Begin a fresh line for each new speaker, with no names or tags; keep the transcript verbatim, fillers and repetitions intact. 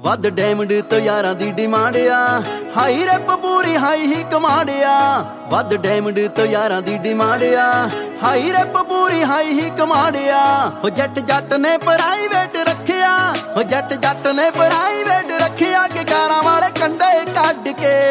ਵੱਧ ਡਾਇਮੰਡ ਤੋਂ ਯਾਰਾਂ ਦੀ ਡਿਮਾਂਡ ਆ, ਹਾਈ ਰੈਪ ਪੂਰੀ ਹਾਈ ਹੀ ਕਮਾਂਡ ਆ। ਵੱਧ ਡਾਇਮੰਡ ਤੋਂ ਯਾਰਾਂ ਦੀ ਡਿਮਾਂਡ ਆ, ਹਾਈ ਰੈਪ ਪੂਰੀ ਹਾਈ ਹੀ ਕਮਾਂਡ ਆ। ਹੋ ਜੱਟ ਜੱਟ ਨੇ ਪ੍ਰਾਈਵੇਟ ਰੱਖਿਆ, ਹੋ ਜੱਟ ਜੱਟ ਨੇ ਪ੍ਰਾਈਵੇਟ ਰੱਖਿਆ ਕਿ ਕਾਰਾਂ ਵਾਲੇ ਕੰਡੇ ਕੱਢ ਕੇ